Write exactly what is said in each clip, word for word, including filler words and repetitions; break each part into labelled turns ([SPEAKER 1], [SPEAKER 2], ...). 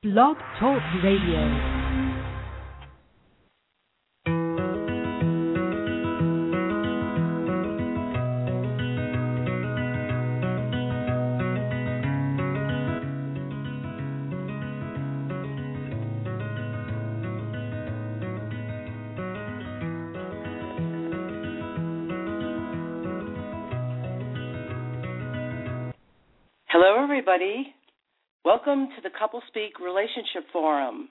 [SPEAKER 1] Blog Talk Radio.
[SPEAKER 2] Hello, everybody. Welcome to the Couple Speak Relationship Forum.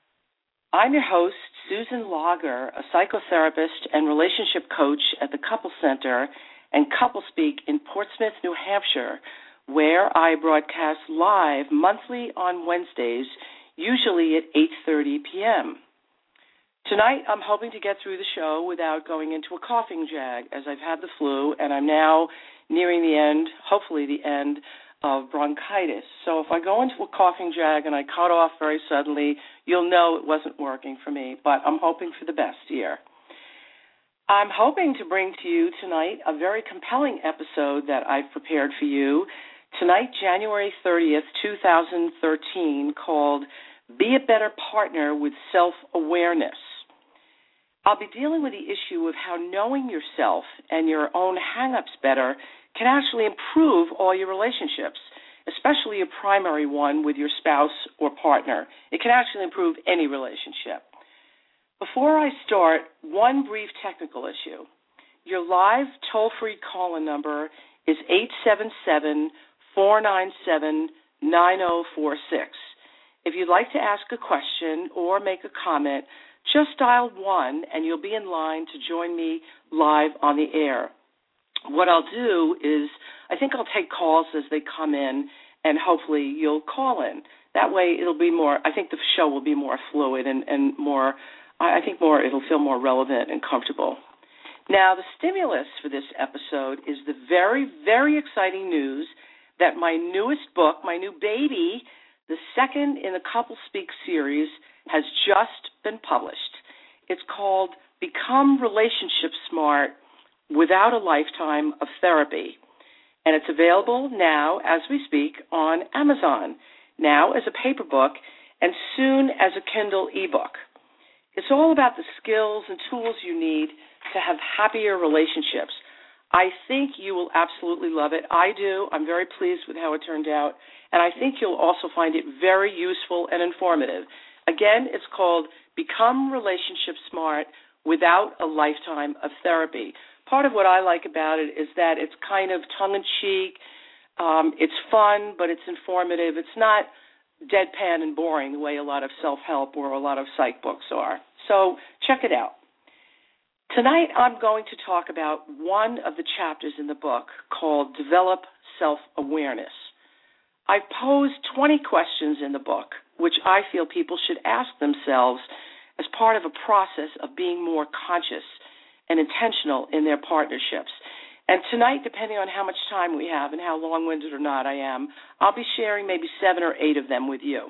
[SPEAKER 2] I'm your host, Susan Lager, a psychotherapist and relationship coach at the Couple Center and Couple Speak in Portsmouth, New Hampshire, where I broadcast live monthly on Wednesdays, usually at eight thirty p.m. Tonight, I'm hoping to get through the show without going into a coughing jag, as I've had the flu, and I'm now nearing the end, hopefully the end, of bronchitis. So if I go into a coughing jag and I cut off very suddenly, you'll know it wasn't working for me, but I'm hoping for the best here. I'm hoping to bring to you tonight a very compelling episode that I've prepared for you. Tonight, January thirtieth, twenty thirteen, called Be a Better Partner with Self-Awareness. I'll be dealing with the issue of how knowing yourself and your own hang-ups better can actually improve all your relationships, especially a primary one with your spouse or partner. It can actually improve any relationship. Before I start, one brief technical issue. Your live toll-free call-in number is eight seven seven, four nine seven, nine zero four six. If you'd like to ask a question or make a comment, just dial one and you'll be in line to join me live on the air. What I'll do is I think I'll take calls as they come in, and hopefully you'll call in. That way it'll be more, I think the show will be more fluid and, and more, I think more, it'll feel more relevant and comfortable. Now, the stimulus for this episode is the very, very exciting news that my newest book, my new baby, the second in the Couple Speak series, has just been published. It's called Become Relationship Smart Without a Lifetime of Therapy. And it's available now, as we speak, on Amazon, now as a paper book and soon as a Kindle ebook. It's all about the skills and tools you need to have happier relationships. I think you will absolutely love it. I do. I'm very pleased with how it turned out. And I think you'll also find it very useful and informative. Again, it's called Become Relationship Smart Without a Lifetime of Therapy. Part of what I like about it is that it's kind of tongue-in-cheek, um, it's fun, but it's informative. It's not deadpan and boring the way a lot of self-help or a lot of psych books are. So check it out. Tonight I'm going to talk about one of the chapters in the book called Develop Self-Awareness. I've posed twenty questions in the book, which I feel people should ask themselves as part of a process of being more conscious and intentional in their partnerships. And tonight, depending on how much time we have and how long-winded or not I am, I'll be sharing maybe seven or eight of them with you.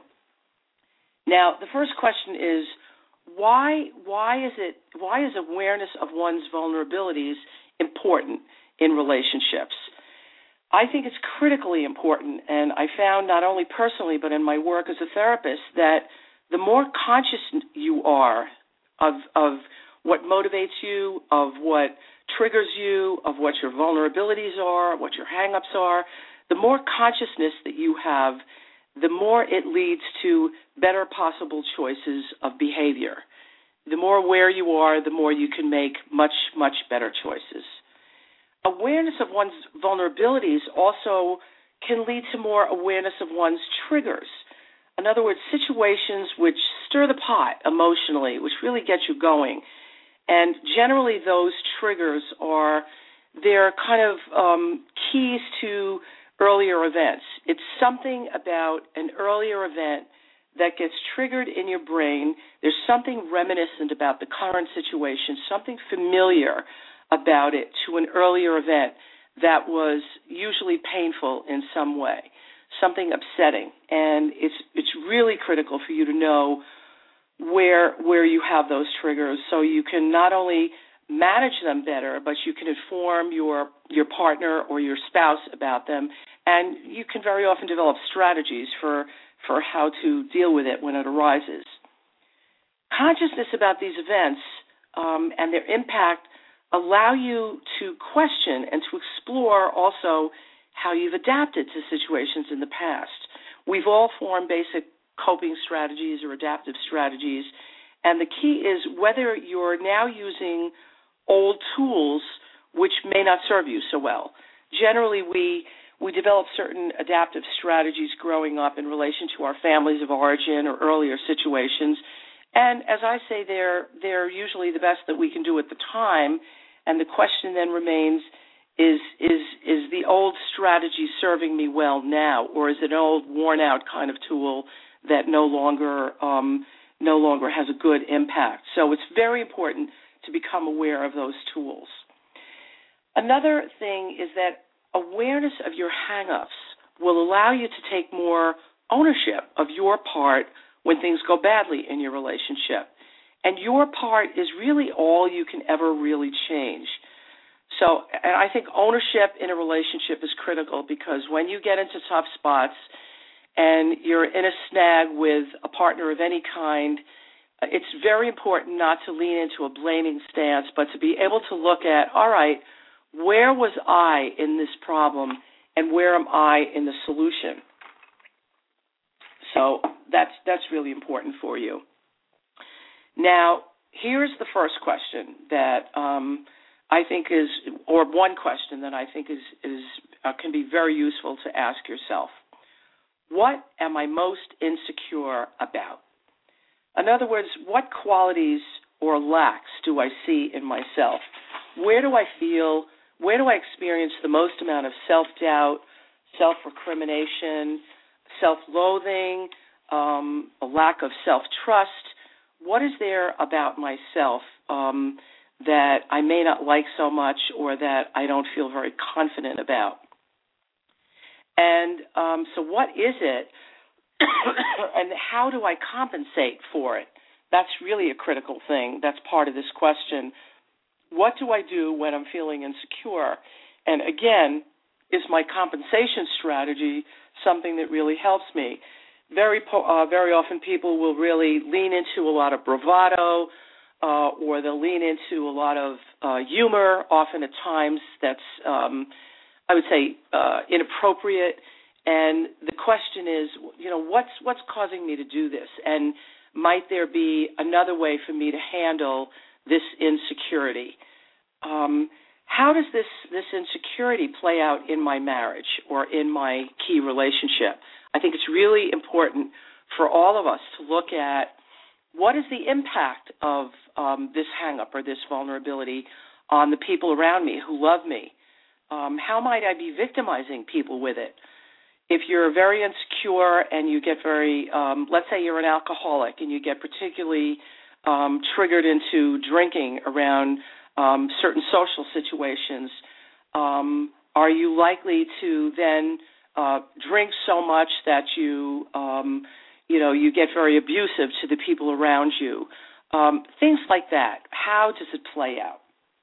[SPEAKER 2] Now, the first question is, why why is it why is awareness of one's vulnerabilities important in relationships? I think it's critically important, and I found not only personally but in my work as a therapist that the more conscious you are of of what motivates you, of what triggers you, of what your vulnerabilities are, what your hang-ups are, the more consciousness that you have, the more it leads to better possible choices of behavior. The more aware you are, the more you can make much, much better choices. Awareness of one's vulnerabilities also can lead to more awareness of one's triggers. In other words, situations which stir the pot emotionally, which really get you going. And generally those triggers are, they're kind of um, keys to earlier events. It's something about an earlier event that gets triggered in your brain. There's something reminiscent about the current situation, something familiar about it to an earlier event that was usually painful in some way, something upsetting. And it's it's really critical for you to know where where you have those triggers so you can not only manage them better, but you can inform your your partner or your spouse about them, and you can very often develop strategies for for how to deal with it when it arises. Consciousness about these events um, and their impact allow you to question and to explore also how you've adapted to situations in the past. We've all formed basic coping strategies or adaptive strategies, and the key is whether you're now using old tools which may not serve you so well. Generally, we we develop certain adaptive strategies growing up in relation to our families of origin or earlier situations, and as I say, they're they're usually the best that we can do at the time. And the question then remains: Is is is the old strategy serving me well now, or is it an old, worn-out kind of tool that no longer um, no longer has a good impact? So it's very important to become aware of those tools. Another thing is that awareness of your hang-ups will allow you to take more ownership of your part when things go badly in your relationship. And your part is really all you can ever really change. So and I think ownership in a relationship is critical, because when you get into tough spots and you're in a snag with a partner of any kind, it's very important not to lean into a blaming stance, but to be able to look at, all right, where was I in this problem and where am I in the solution? So that's that's really important for you. Now, here's the first question that um, I think is, or one question that I think is, is uh, can be very useful to ask yourself. What am I most insecure about? In other words, what qualities or lacks do I see in myself? Where do I feel, where do I experience the most amount of self-doubt, self-recrimination, self-loathing, um, a lack of self-trust? What is there about myself um, that I may not like so much, or that I don't feel very confident about? And um, so what is it, and how do I compensate for it? That's really a critical thing. That's part of this question. What do I do when I'm feeling insecure? And again, is my compensation strategy something that really helps me? Very uh, very often people will really lean into a lot of bravado, uh, or they'll lean into a lot of uh, humor, often at times that's, um, I would say, uh, inappropriate. And the question is, you know, what's what's causing me to do this? And might there be another way for me to handle this insecurity? Um, how does this, this insecurity play out in my marriage or in my key relationship? I think it's really important for all of us to look at what is the impact of um, this hang-up or this vulnerability on the people around me who love me. Um, how might I be victimizing people with it? If you're very insecure and you get very, um, let's say you're an alcoholic and you get particularly um, triggered into drinking around um, certain social situations, um, are you likely to then uh, drink so much that you, um, you know, you get very abusive to the people around you? Um, things like that. How does it play out?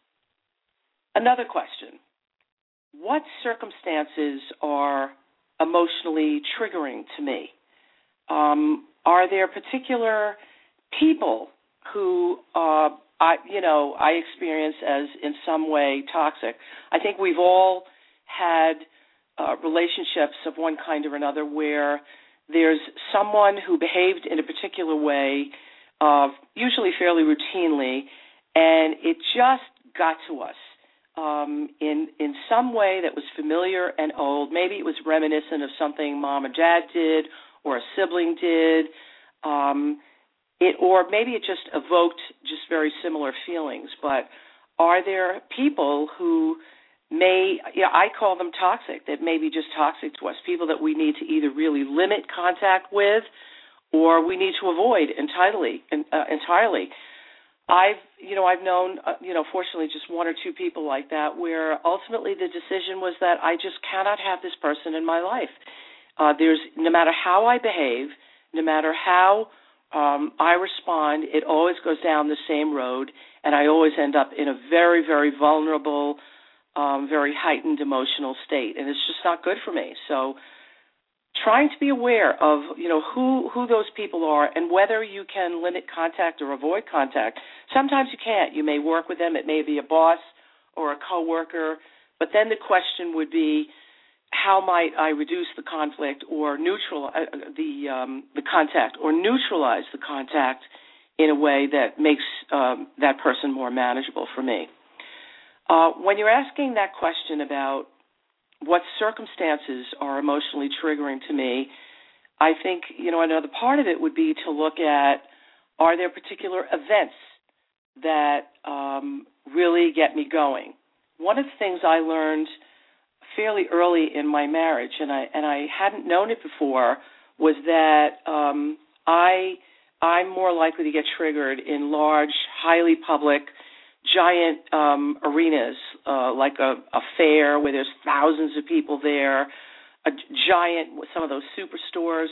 [SPEAKER 2] Another question. What circumstances are emotionally triggering to me? Um, are there particular people who, uh, I, you know, I experience as in some way toxic? I think we've all had uh, relationships of one kind or another where there's someone who behaved in a particular way, uh, usually fairly routinely, and it just got to us. Um, in in some way that was familiar and old. Maybe it was reminiscent of something mom and dad did or a sibling did, um, it, or maybe it just evoked just very similar feelings. But are there people who may, you know, I call them toxic, that may be just toxic to us, people that we need to either really limit contact with or we need to avoid entirely. Uh, entirely. I've, you know, I've known, uh, you know, fortunately just one or two people like that where ultimately the decision was that I just cannot have this person in my life. Uh, there's, no matter how I behave, no matter how um, I respond, it always goes down the same road, and I always end up in a very, very vulnerable, um, very heightened emotional state, and it's just not good for me. So trying to be aware of, you know, who, who those people are and whether you can limit contact or avoid contact. Sometimes you can't. You may work with them. It may be a boss or a coworker. But then the question would be, how might I reduce the conflict or neutral uh, the um, the contact or neutralize the contact in a way that makes um, that person more manageable for me? Uh, when you're asking that question about what circumstances are emotionally triggering to me, I think, you know, another part of it would be to look at, are there particular events that um, really get me going? One of the things I learned fairly early in my marriage, and I and I hadn't known it before, was that um, I I'm more likely to get triggered in large, highly public, giant um, arenas, uh, like a, a fair where there's thousands of people there, a giant, some of those superstores.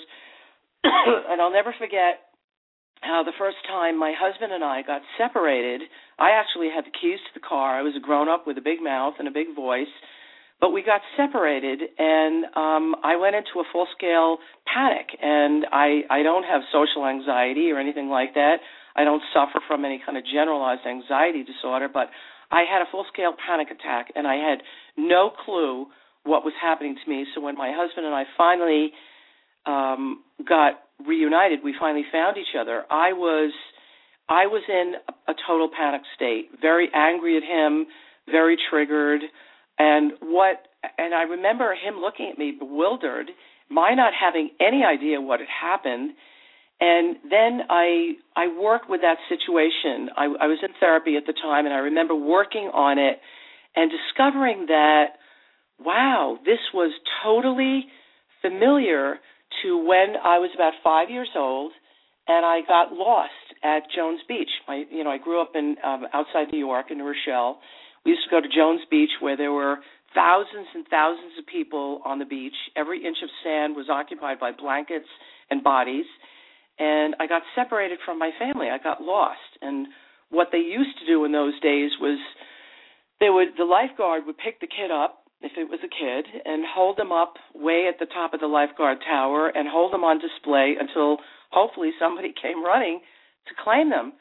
[SPEAKER 2] And I'll never forget how the first time my husband and I got separated, I actually had the keys to the car. I was a grown-up with a big mouth and a big voice. But we got separated, and um, I went into a full-scale panic. And I, I don't have social anxiety or anything like that. I don't suffer from any kind of generalized anxiety disorder, but I had a full-scale panic attack, and I had no clue what was happening to me. So when my husband and I finally um, got reunited, we finally found each other, I was I was in a, a total panic state, very angry at him, very triggered. And what, and I remember him looking at me bewildered, my not having any idea what had happened. And then I I worked with that situation. I, I was in therapy at the time, and I remember working on it and discovering that, wow, this was totally familiar to when I was about five years old, and I got lost at Jones Beach. My, you know, I grew up in um, outside New York in New Rochelle. We used to go to Jones Beach where there were thousands and thousands of people on the beach. Every inch of sand was occupied by blankets and bodies. And I got separated from my family. I got lost. And what they used to do in those days was they would the lifeguard would pick the kid up, if it was a kid, and hold them up way at the top of the lifeguard tower and hold them on display until hopefully somebody came running to claim them.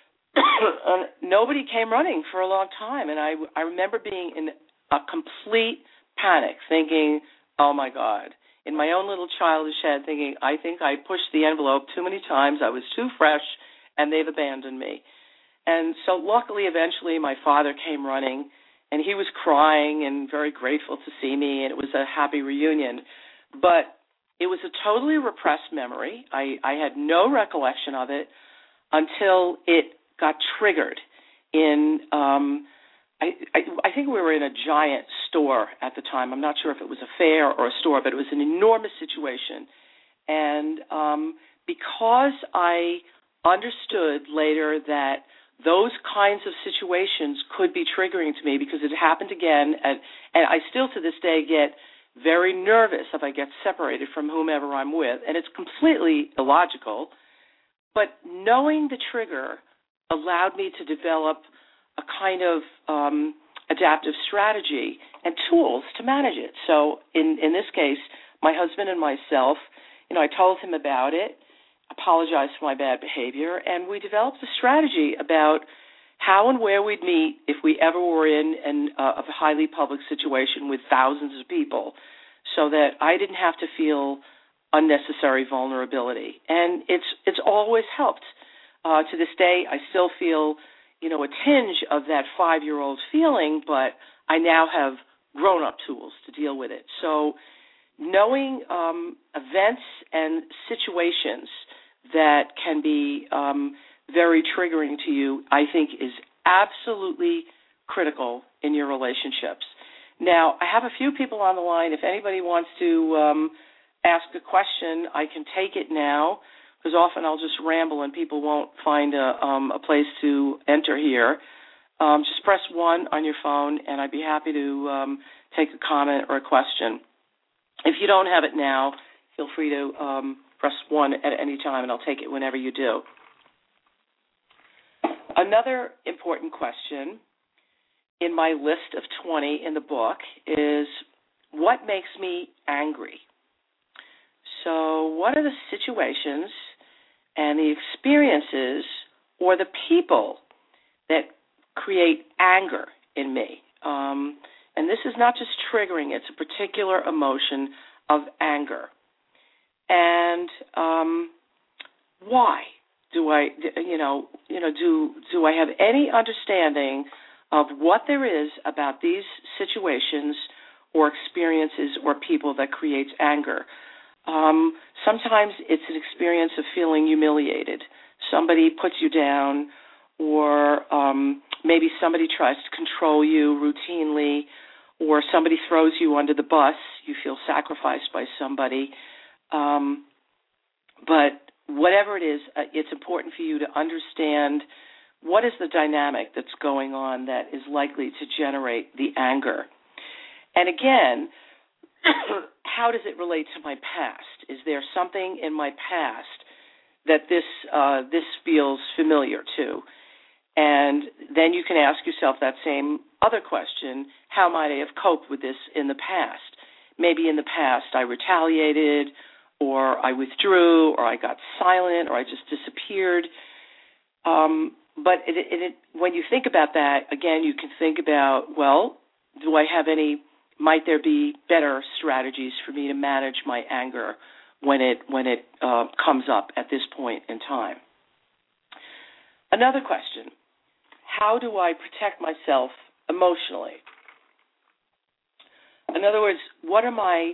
[SPEAKER 2] And nobody came running for a long time, and I, I remember being in a complete panic, thinking, oh, my God, in my own little childish head, thinking, I think I pushed the envelope too many times, I was too fresh, and they've abandoned me. And so luckily, eventually, my father came running, and he was crying and very grateful to see me, and it was a happy reunion. But it was a totally repressed memory. I, I had no recollection of it until it got triggered in, um, I, I, I think we were in a giant store at the time. I'm not sure if it was a fair or a store, but it was an enormous situation. And um, because I understood later that those kinds of situations could be triggering to me because it happened again, and, and I still to this day get very nervous if I get separated from whomever I'm with, and it's completely illogical. But knowing the trigger allowed me to develop a kind of um, adaptive strategy and tools to manage it. So in, in this case, my husband and myself, you know, I told him about it, apologized for my bad behavior, and we developed a strategy about how and where we'd meet if we ever were in an, uh, a highly public situation with thousands of people, so that I didn't have to feel unnecessary vulnerability. And it's it's always helped. Uh, to this day, I still feel, you know, a tinge of that five-year-old feeling, but I now have grown-up tools to deal with it. So knowing um, events and situations that can be um, very triggering to you, I think is absolutely critical in your relationships. Now, I have a few people on the line. If anybody wants to um, ask a question, I can take it now, because often I'll just ramble and people won't find a, um, a place to enter here. Um, just press one on your phone, and I'd be happy to um, take a comment or a question. If you don't have it now, feel free to um, press one at any time, and I'll take it whenever you do. Another important question in my list of twenty in the book is, what makes me angry? So what are the situations and the experiences or the people that create anger in me? Um, and this is not just triggering, it's a particular emotion of anger. And um, why do I, you know, you know, do do I have any understanding of what there is about these situations or experiences or people that creates anger? Um, sometimes it's an experience of feeling humiliated. Somebody puts you down, or um, maybe somebody tries to control you routinely, or somebody throws you under the bus. You feel sacrificed by somebody. Um, but whatever it is, uh, it's important for you to understand what is the dynamic that's going on that is likely to generate the anger. And again, how does it relate to my past? Is there something in my past that this uh, this feels familiar to? And then you can ask yourself that same other question: how might I have coped with this in the past? Maybe in the past I retaliated, or I withdrew, or I got silent, or I just disappeared. Um, but it, it, it, when you think about that, again, you can think about, well, do I have any, might there be better strategies for me to manage my anger when it when it uh, comes up at this point in time? Another question: how do I protect myself emotionally? In other words, what are my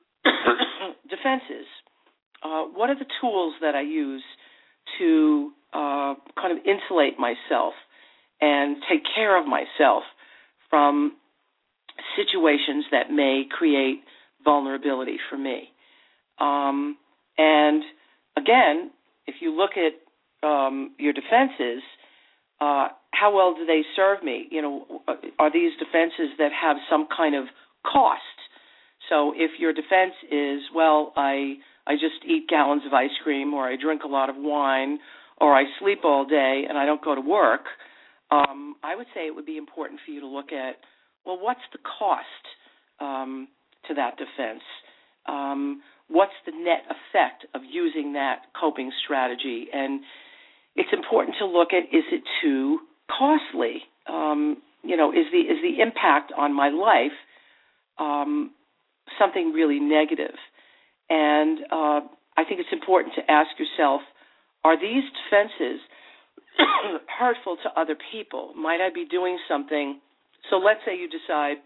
[SPEAKER 2] defenses? Uh, what are the tools that I use to uh, kind of insulate myself and take care of myself from situations that may create vulnerability for me? Um, and again, if you look at um, your defenses, uh, how well do they serve me? You know, are these defenses that have some kind of cost? So if your defense is, well, I I just eat gallons of ice cream, or I drink a lot of wine, or I sleep all day and I don't go to work, um, I would say it would be important for you to look at, well, what's the cost um, to that defense? Um, what's the net effect of using that coping strategy? And it's important to look at, is it too costly? Um, you know, is the is the impact on my life um, something really negative? And uh, I think it's important to ask yourself, are these defenses hurtful to other people? Might I be doing something? So let's say you decide,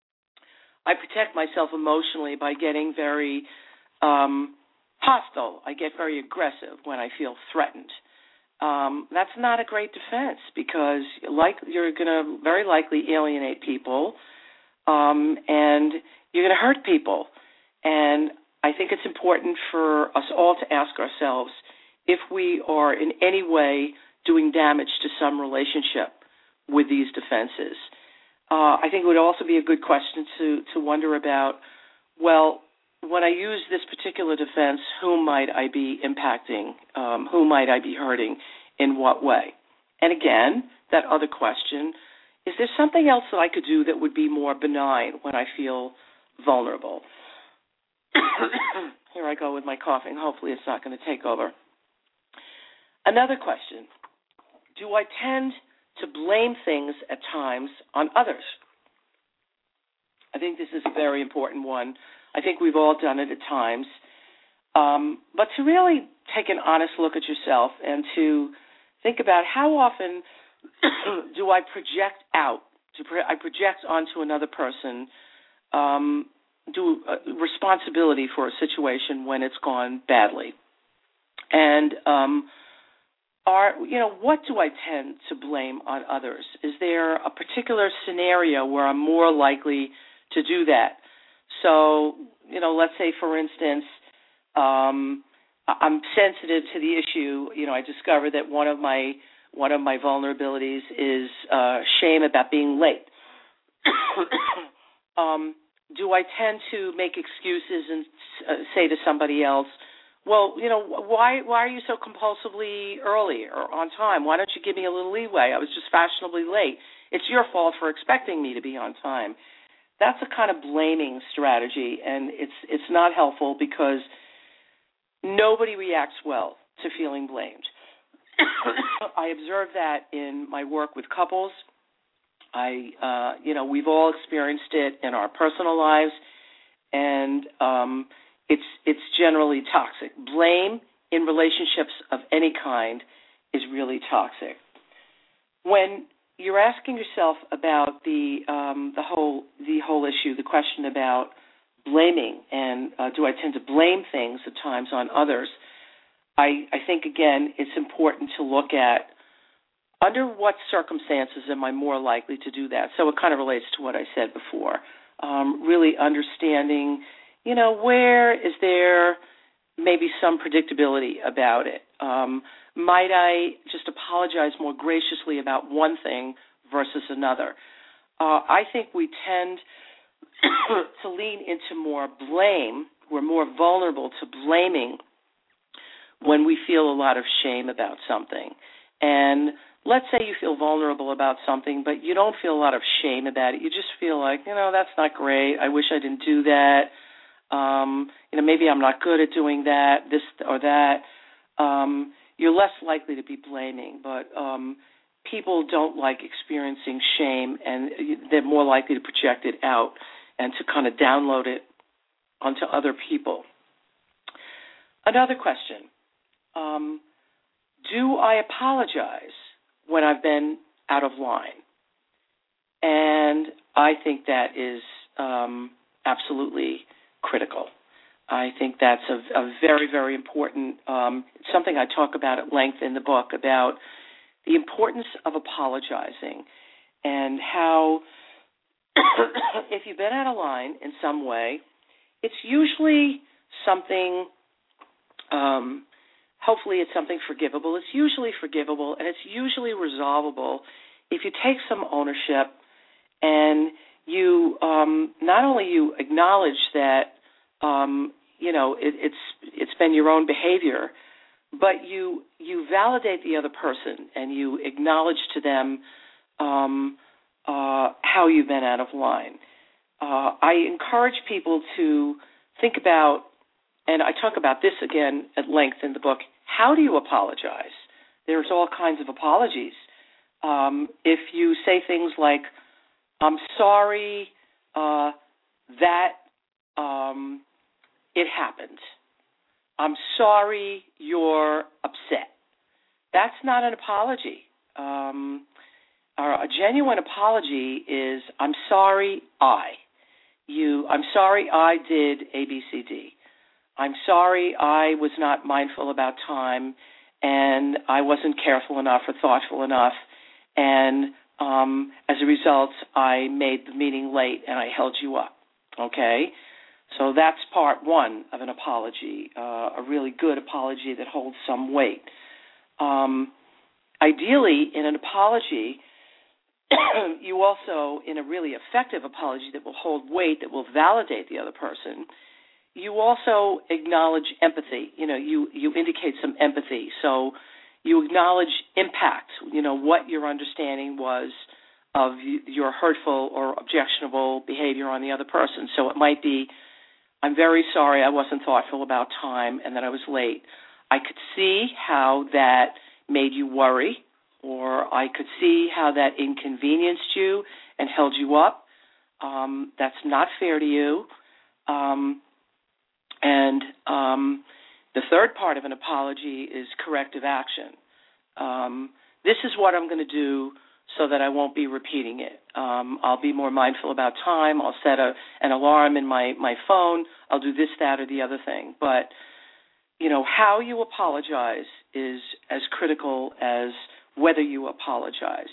[SPEAKER 2] I protect myself emotionally by getting very um, hostile. I get very aggressive when I feel threatened. Um, that's not a great defense, because like you're going to very likely alienate people, um, and you're going to hurt people. And I think it's important for us all to ask ourselves if we are in any way doing damage to some relationship with these defenses. Uh, I think it would also be a good question to, to wonder about, well, when I use this particular defense, whom might I be impacting? Um, who might I be hurting? In what way? And again, that other question, is there something else that I could do that would be more benign when I feel vulnerable? Here I go with my coughing. Hopefully it's not going to take over. Another question: do I tend to blame things at times on others? I think this is a very important one. I think we've all done it at times. Um, but to really take an honest look at yourself and to think about how often do I project out, do I project onto another person um, do uh, responsibility for a situation when it's gone badly. And um, are you know what do I tend to blame on others? Is there a particular scenario where I'm more likely to do that? So, you know, let's say, for instance, um, I'm sensitive to the issue. You know, I discovered that one of my one of my vulnerabilities is uh, shame about being late. um, do I tend to make excuses and uh, say to somebody else, well, you know, why why are you so compulsively early or on time? Why don't you give me a little leeway? I was just fashionably late. It's your fault for expecting me to be on time. That's a kind of blaming strategy, and it's it's not helpful, because nobody reacts well to feeling blamed. I observe that in my work with couples. I, uh, you know, we've all experienced it in our personal lives, and um, it's it's generally toxic. Blame in relationships of any kind is really toxic. When you're asking yourself about the um, the whole the whole issue, the question about blaming and uh, do I tend to blame things at times on others, I, I think, again, it's important to look at under what circumstances am I more likely to do that. So it kind of relates to what I said before. Um, really understanding, you know, where is there maybe some predictability about it? Um, might I just apologize more graciously about one thing versus another? Uh, I think we tend to lean into more blame. We're more vulnerable to blaming when we feel a lot of shame about something. And let's say you feel vulnerable about something, but you don't feel a lot of shame about it. You just feel like, you know, that's not great. I wish I didn't do that. Um, you know, maybe I'm not good at doing that, this or that. Um, you're less likely to be blaming, but um, people don't like experiencing shame, and they're more likely to project it out and to kind of download it onto other people. Another question. Um, do I apologize when I've been out of line? And I think that is um, absolutely critical. I think that's a, a very, very important, um, it's something I talk about at length in the book, about the importance of apologizing and how if you've been out of line in some way, it's usually something um, hopefully it's something forgivable. It's usually forgivable, and it's usually resolvable if you take some ownership and you um, not only you acknowledge that um, you know it, it's it's been your own behavior, but you you validate the other person and you acknowledge to them um, uh, how you've been out of line. Uh, I encourage people to think about, and I talk about this again at length in the book, how do you apologize? There's all kinds of apologies. Um, if you say things like, I'm sorry uh, that um, it happened. I'm sorry you're upset. That's not an apology. Um, a genuine apology is, I'm sorry I. You, I'm sorry I did A, B, C, D. I'm sorry I was not mindful about time and I wasn't careful enough or thoughtful enough, and um, as a result, I made the meeting late and I held you up, okay? So that's part one of an apology, uh, a really good apology that holds some weight. Um, ideally, in an apology, you also, in a really effective apology that will hold weight, that will validate the other person, you also acknowledge empathy. You know, you, you indicate some empathy. So you acknowledge impact, you know, what your understanding was of your hurtful or objectionable behavior on the other person. So it might be, I'm very sorry I wasn't thoughtful about time and that I was late. I could see how that made you worry, or I could see how that inconvenienced you and held you up. Um, that's not fair to you. Um, and um, the third part of an apology is corrective action. Um, this is what I'm going to do so that I won't be repeating it. Um, I'll be more mindful about time. I'll set a, an alarm in my, my phone. I'll do this, that, or the other thing. But, you know, how you apologize is as critical as whether you apologize.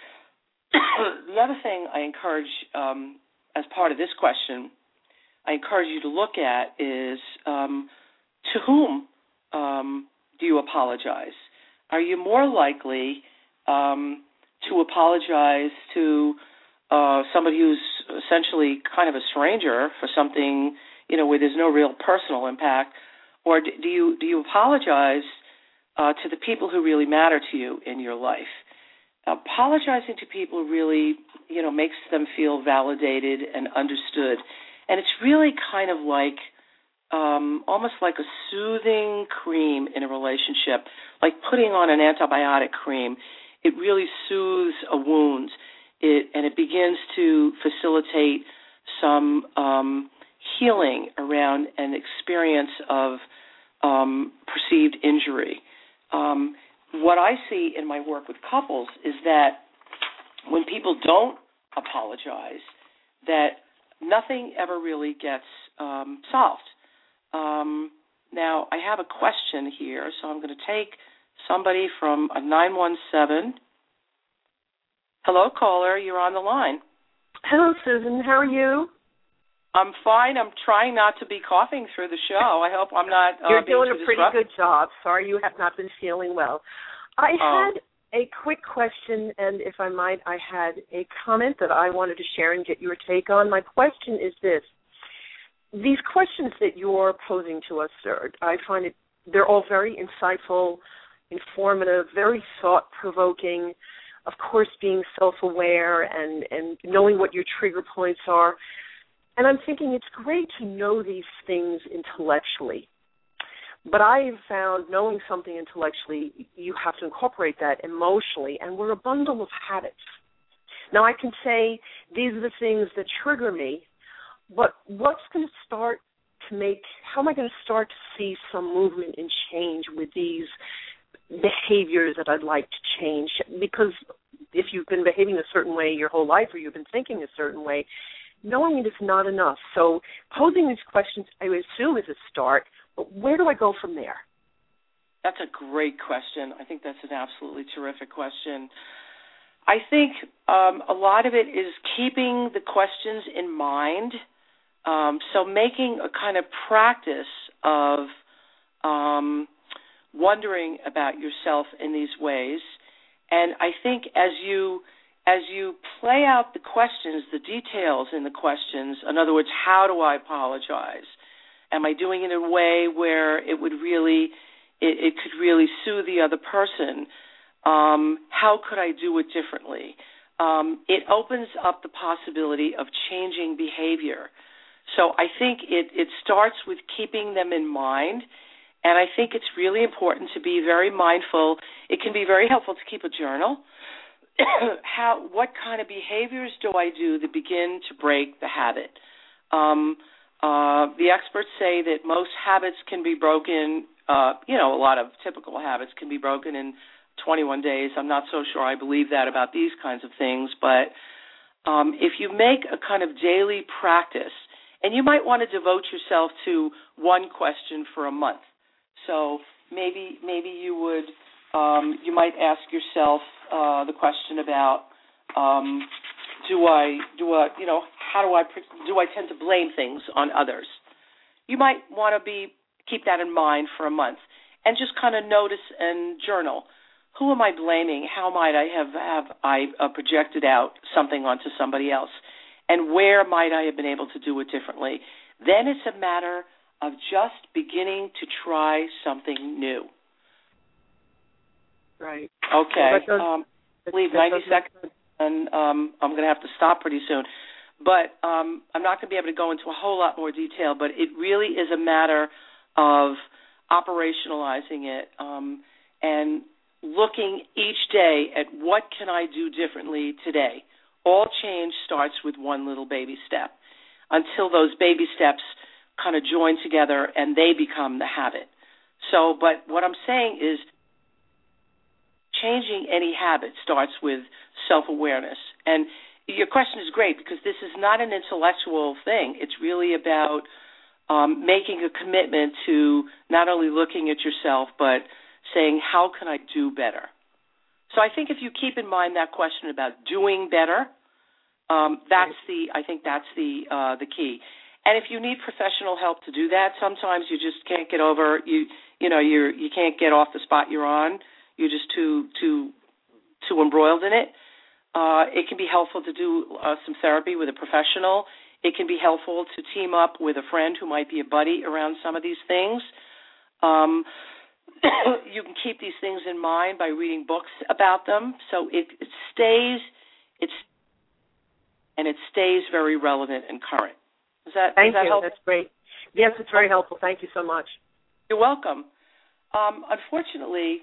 [SPEAKER 2] The other thing I encourage, um, as part of this question, I encourage you to look at is um, to whom um, do you apologize? Are you more likely um, to apologize to uh, somebody who's essentially kind of a stranger for something, you know, where there's no real personal impact, or do you do you apologize uh, to the people who really matter to you in your life? Apologizing to people really, you know, makes them feel validated and understood, and it's really kind of like um, almost like a soothing cream in a relationship, like putting on an antibiotic cream. It really soothes a wound, it, and it begins to facilitate some um, healing around an experience of um, perceived injury. Um, what I see in my work with couples is that when people don't apologize, that nothing ever really gets um, solved. Um, now, I have a question here, so I'm going to take somebody from a nine one seven. Hello, caller. You're on the line.
[SPEAKER 3] Hello, Susan. How are you?
[SPEAKER 2] I'm fine. I'm trying not to be coughing through the show. I hope I'm not uh,
[SPEAKER 3] You're
[SPEAKER 2] being
[SPEAKER 3] doing
[SPEAKER 2] too
[SPEAKER 3] a pretty
[SPEAKER 2] disruptive.
[SPEAKER 3] good job. Sorry you have not been feeling well. I
[SPEAKER 2] Oh.
[SPEAKER 3] had a quick question, and if I might, I had a comment that I wanted to share and get your take on. My question is this. These questions that you're posing to us, sir, I find it, they're all very insightful, informative, very thought-provoking, of course being self-aware and, and knowing what your trigger points are. And I'm thinking it's great to know these things intellectually. But I've found knowing something intellectually, you have to incorporate that emotionally, and we're a bundle of habits. Now, I can say these are the things that trigger me, but what's going to start to make, how am I going to start to see some movement and change with these behaviors that I'd like to change? Because if you've been behaving a certain way your whole life or you've been thinking a certain way, knowing it is not enough. So posing these questions, I would assume, is a start, but where do I go from there?
[SPEAKER 2] That's a great question. I think that's an absolutely terrific question. I think um, a lot of it is keeping the questions in mind, um, so making a kind of practice of um, wondering about yourself in these ways. And I think as you as you play out the questions, the details in the questions, in other words, how do I apologize? Am I doing it in a way where it would really, it, it could really soothe the other person? Um, how could I do it differently? Um, it opens up the possibility of changing behavior. So I think it, it starts with keeping them in mind, and I think it's really important to be very mindful. It can be very helpful to keep a journal. How, what kind of behaviors do I do that begin to break the habit? Um, uh, the experts say that most habits can be broken, uh, you know, a lot of typical habits can be broken in twenty-one days. I'm not so sure I believe that about these kinds of things, but um, if you make a kind of daily practice, and you might want to devote yourself to one question for a month. So maybe maybe you would um, you might ask yourself uh, the question about um, do I do I you know how do I do I tend to blame things on others? You might want to be keep that in mind for a month and just kind of notice and journal. Who am I blaming? How might I have have I uh, projected out something onto somebody else? And where might I have been able to do it differently? Then it's a matter of just beginning to try something new.
[SPEAKER 3] Right.
[SPEAKER 2] Okay.
[SPEAKER 3] Well, does,
[SPEAKER 2] um,
[SPEAKER 3] that,
[SPEAKER 2] leave
[SPEAKER 3] that
[SPEAKER 2] ninety seconds, and um, I'm going to have to stop pretty soon. But um, I'm not going to be able to go into a whole lot more detail, but it really is a matter of operationalizing it um, and looking each day at what can I do differently today. All change starts with one little baby step until those baby steps kind of join together and they become the habit. So, but what I'm saying is changing any habit starts with self-awareness. And your question is great because this is not an intellectual thing. It's really about um, making a commitment to not only looking at yourself but saying, how can I do better? So I think if you keep in mind that question about doing better, um, that's the I think that's the uh, the key. And if you need professional help to do that, sometimes you just can't get over you you know you you can't get off the spot you're on. You're just too too too embroiled in it. Uh, it can be helpful to do uh, some therapy with a professional. It can be helpful to team up with a friend who might be a buddy around some of these things. Um, you can keep these things in mind by reading books about them, so it, it stays, it's, and it stays very relevant and current. Is that,
[SPEAKER 3] Thank
[SPEAKER 2] is that
[SPEAKER 3] you.
[SPEAKER 2] helpful?
[SPEAKER 3] That's great. Yes, it's very helpful. Thank you so much.
[SPEAKER 2] You're welcome. Um, unfortunately,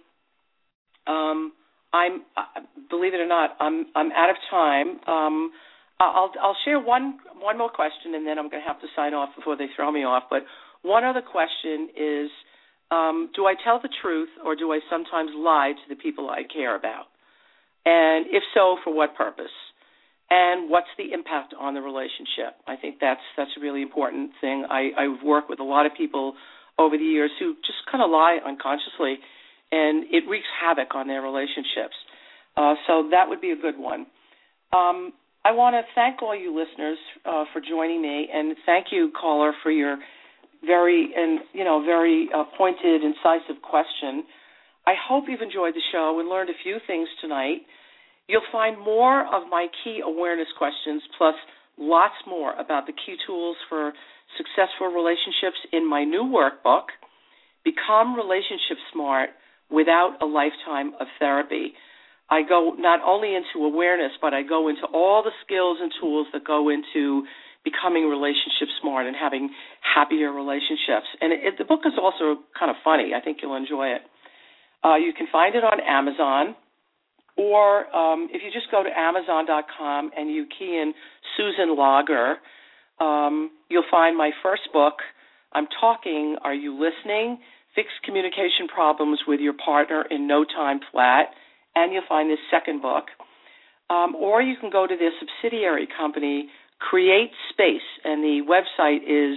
[SPEAKER 2] um, I'm uh, believe it or not, I'm I'm out of time. Um, I'll I'll share one one more question, and then I'm going to have to sign off before they throw me off. But one other question is, um, do I tell the truth, or do I sometimes lie to the people I care about? And if so, for what purpose? And what's the impact on the relationship? I think that's that's a really important thing. I, I've worked with a lot of people over the years who just kind of lie unconsciously, and it wreaks havoc on their relationships. Uh, so that would be a good one. Um, I want to thank all you listeners uh, for joining me, and thank you, caller, for your very and you know very uh, pointed, incisive question. I hope you've enjoyed the show and learned a few things tonight. You'll find more of my key awareness questions, plus lots more about the key tools for successful relationships in my new workbook, Become Relationship Smart Without a Lifetime of Therapy. I go not only into awareness, but I go into all the skills and tools that go into becoming relationship smart and having happier relationships. And it, it, the book is also kind of funny. I think you'll enjoy it. Uh, you can find it on Amazon, or um, if you just go to amazon dot com and you key in Susan Lager, um, you'll find my first book, I'm Talking, Are You Listening? Fix Communication Problems with Your Partner in No Time Flat, and you'll find this second book. Um, or you can go to their subsidiary company, Create Space, and the website is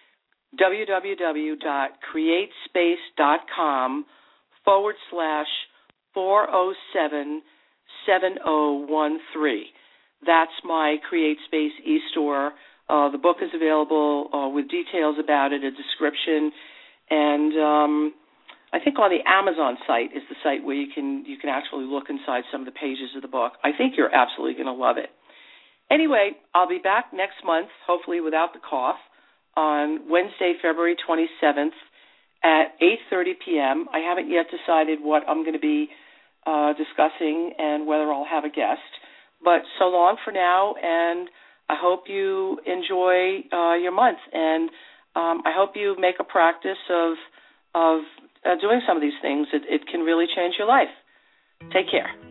[SPEAKER 2] w w w dot create space dot com forward slash four oh seven seven oh one three. That's my Create Space e-store. Uh, the book is available uh, with details about it, a description, and um, I think on the Amazon site is the site where you can you can actually look inside some of the pages of the book. I think you're absolutely going to love it. Anyway, I'll be back next month, hopefully without the cough, on Wednesday, February twenty-seventh at eight thirty p.m. I haven't yet decided what I'm going to be uh, discussing and whether I'll have a guest. But so long for now, and I hope you enjoy uh, your month. And um, I hope you make a practice of of uh, doing some of these things. It, it can really change your life. Take care.